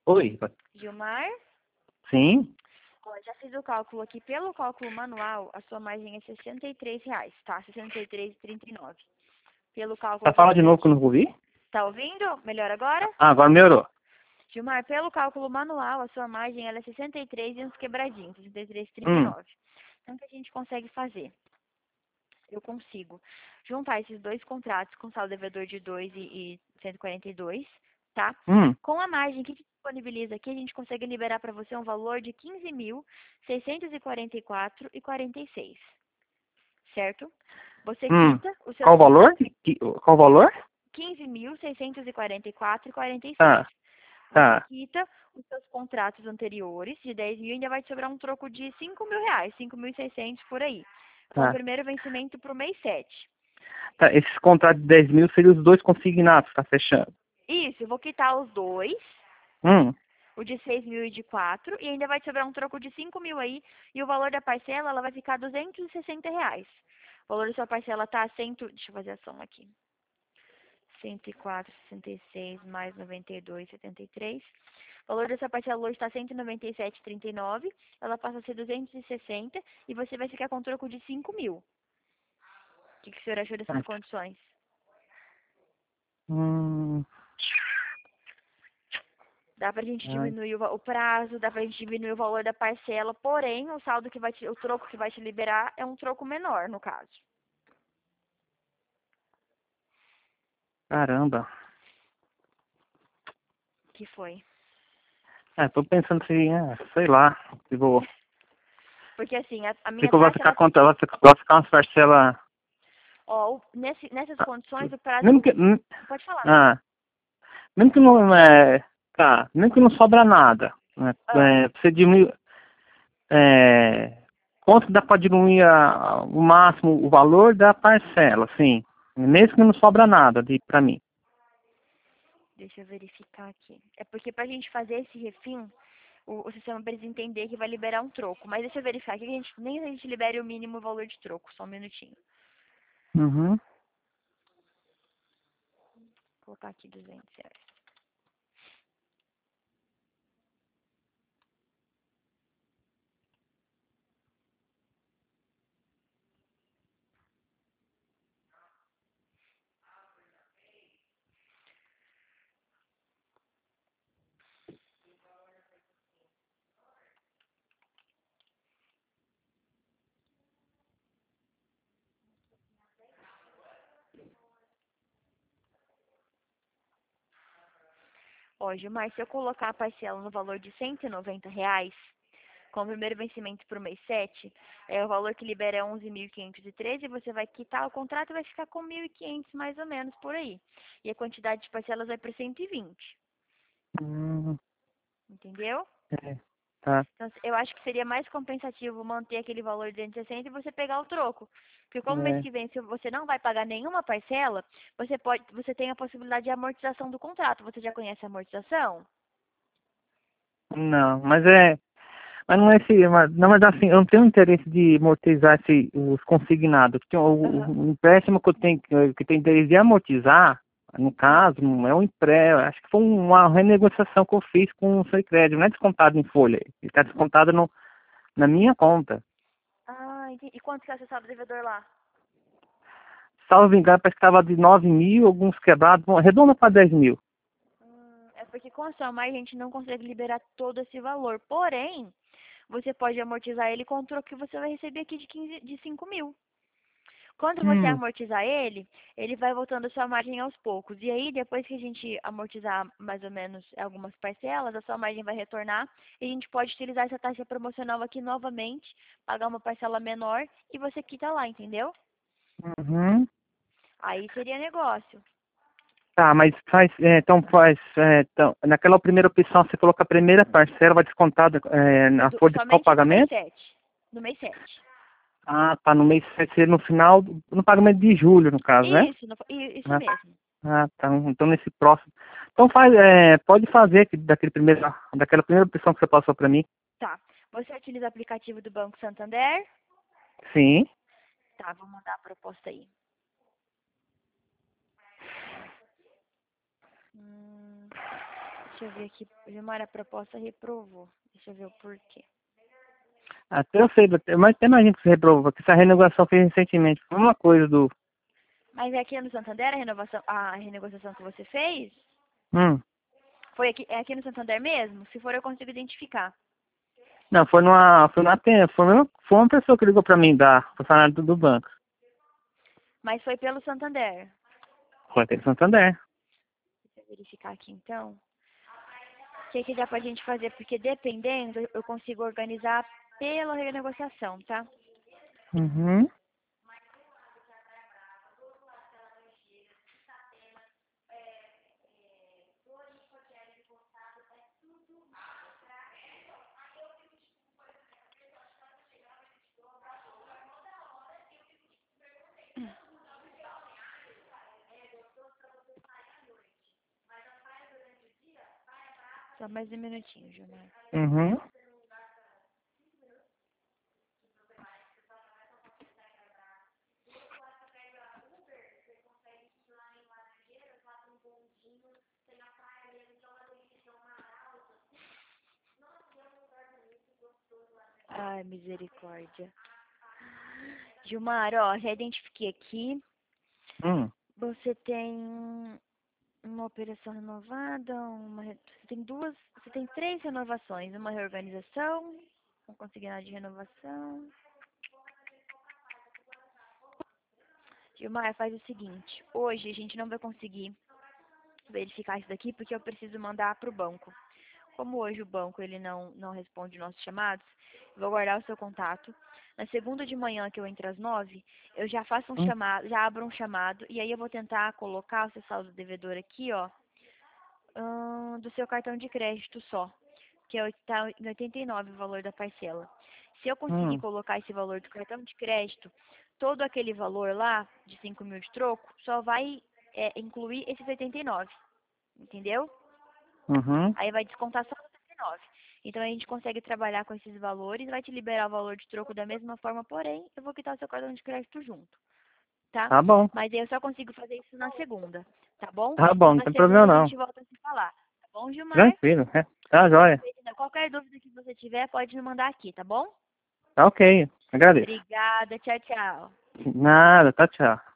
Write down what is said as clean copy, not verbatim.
Oi, Gilmar? sim? Ó, já fiz o cálculo aqui. Pelo cálculo manual, a sua margem é R$ 63, tá? 63,39. Pelo cálculo Tá que eu falando de fiz novo que eu aqui. não ouvi? Tá ouvindo? Melhor agora? Ah, agora melhorou. Gilmar, pelo cálculo manual, a sua margem ela é 63 e uns quebradinhos, Hum, 63,39. Então, o que a gente consegue fazer? Eu consigo juntar esses dois contratos com saldo devedor de 2 e 142, tá? hum. Com a margem que disponibiliza aqui, a gente consegue liberar para você um valor de 15.644,46, certo? Você Hum. quita os seus Qual o valor? contratos, Qual o valor? 15.644,46. Tá, Você tá, quita os seus contratos anteriores de 10 mil e ainda vai te sobrar um troco de R$ 5.000, 5.600 por aí. Com o tá. primeiro vencimento para o mês 7. Tá, esses contratos de 10 mil seriam os dois consignados, tá fechando. Isso, eu vou quitar os dois, Hum. o de 6 mil e de 4, e ainda vai te sobrar um troco de 5 mil aí, e o valor da parcela, ela vai ficar R$ 260. O valor da sua parcela tá deixa eu fazer a soma aqui. 104,66 mais 92,73. O valor dessa parcela hoje está 197,39. Ela passa a ser 260 e você vai ficar com um troco de 5 mil. O que o senhor achou dessas Tá. condições? Hum. Dá pra gente Ai, diminuir o prazo, dá pra gente diminuir o valor da parcela, porém o saldo que o troco que vai te liberar é um troco menor, no caso. caramba. Que foi? Tô pensando se, sei lá, se vou, Porque assim, a se minha que eu vou taxa, ficar ela, contra, vai ficar umas parcelas. ó, nessas Ah, condições, o prazo, mesmo que, pode falar. ah, mesmo que não tá, mesmo que não sobra nada, né? Ah, Você diminui, quanto dá para diminuir o máximo o valor da parcela, sim, mesmo que não sobra nada para mim. deixa eu verificar aqui. É porque pra gente fazer esse refim, o sistema precisa entender que vai liberar um troco. Mas deixa eu verificar aqui que nem a gente libere o mínimo valor de troco. Só um minutinho. Uhum. Vou colocar aqui R$ 200. Ó, Gilmar, se eu colocar a parcela no valor de R$ 190, com o primeiro vencimento para o mês 7, o valor que libera é 11.513 e você vai quitar o contrato e vai ficar com 1.500 mais ou menos por aí. E a quantidade de parcelas vai para 120, Hum, entendeu? é, tá, Então, eu acho que seria mais compensativo manter aquele valor de 260 e você pegar o troco. Porque como mês é, que vem, se você não vai pagar nenhuma parcela, você tem a possibilidade de amortização do contrato. Você já conhece a amortização? não, mas não é não, mas assim, eu não tenho interesse de amortizar os consignados. Aham. O empréstimo que eu tenho interesse de amortizar, no Ah, caso, não é um empréstimo, acho que foi uma renegociação que eu fiz com o seu crédito, não é descontado em folha, ele está descontado na minha conta. entendi. E quanto que é o seu saldo devedor lá? Salvo engano, parece que estava de 9 mil, alguns quebrados, bom, arredonda para 10 mil. É porque com a sua margem a gente não consegue liberar todo esse valor. Porém, você pode amortizar ele com o troco que você vai receber aqui de 5 mil. Quando você Hum, amortizar ele vai voltando a sua margem aos poucos. E aí, depois que a gente amortizar mais ou menos algumas parcelas, a sua margem vai retornar e a gente pode utilizar essa taxa promocional aqui novamente, pagar uma parcela menor e você quita lá, entendeu? uhum. Aí seria negócio. Tá, mas então, naquela primeira opção, você falou que a primeira parcela vai descontar na folha de qual Somente no mês pagamento? 7. No mês 7. Ah, tá, no mês, vai ser no final, no pagamento de julho, no caso, né? Isso, isso Ah, mesmo. tá, então nesse próximo. Então pode fazer daquela primeira opção que você passou para mim. Tá. Você utiliza o aplicativo do Banco Santander? Sim. Tá, vou mandar a proposta aí. Hum, Deixa eu ver aqui. Gilmar, a proposta reprovou. Deixa eu ver o porquê. Até eu sei, mas até imagino que você reprovou, porque essa renegociação fez recentemente. Foi uma coisa do... Mas é aqui no Santander a renegociação que você fez? Hum. Foi aqui, é aqui no Santander mesmo? Se for, eu consigo identificar. Não, foi foi uma pessoa que ligou pra mim, da funcionária do banco. Mas foi pelo Santander. Foi pelo Santander. Deixa eu verificar aqui, então. O que dá pra gente fazer? Porque dependendo, eu consigo organizar pela renegociação, tá? Uhum. Só mais um minutinho, Gilmar. Uhum. Ai, misericórdia. Gilmar, ó, já identifiquei aqui. Hum. Você tem uma operação renovada, você tem 3 renovações, uma reorganização, um consignado de renovação. Gilmar, faz o seguinte, hoje a gente não vai conseguir verificar isso daqui porque eu preciso mandar para o banco. Como hoje o banco ele não responde nossos chamados, eu vou guardar o seu contato. Na segunda de manhã, que eu entro às 9, eu já faço um Hum. chamado, já abro um chamado, e aí eu vou tentar colocar o seu saldo devedor aqui, ó, do seu cartão de crédito só, que está em 89 o valor da parcela. Se eu conseguir Hum. colocar esse valor do cartão de crédito, todo aquele valor lá, de 5 mil de troco, só vai incluir esses 89, entendeu? Uhum. Aí vai descontar só 79. Então a gente consegue trabalhar com esses valores, vai te liberar o valor de troco da mesma forma, porém, eu vou quitar o seu cartão de crédito junto, tá? Tá bom. Mas aí eu só consigo fazer isso na segunda, tá bom? Tá Então bom, não na tem segunda problema a não. gente volta a se falar, tá bom, Gilmar? Tranquilo, é. Tá jóia. Qualquer dúvida que você tiver, pode me mandar aqui, tá bom? Tá ok. Agradeço. Obrigada, tchau, tchau. Nada, tá, tchau.